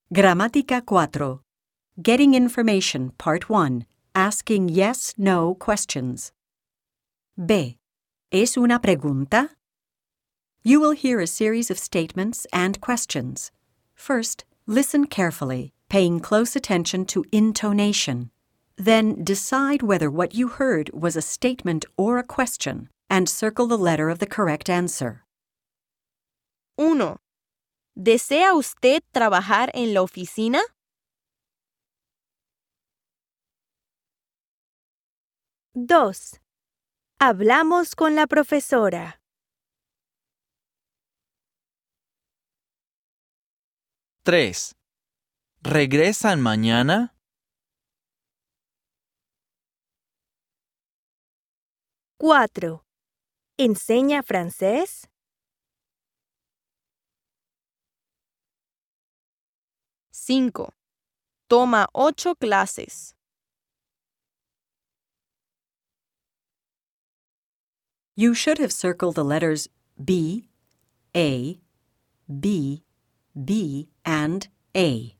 Gramática 4. Getting Information, Part 1. Asking yes/no questions. B. ¿Es una pregunta? You will hear a series of statements and questions. First, listen carefully, paying close attention to intonation. Then decide whether what you heard was a statement or a question, and circle the letter of the correct answer. 1. ¿Desea usted trabajar en la oficina? 2. Hablamos con la profesora. 3. ¿Regresan mañana? 4. ¿Enseña francés? 5. Toma 8 clases. You should have circled the letters B, A, B, B, and A.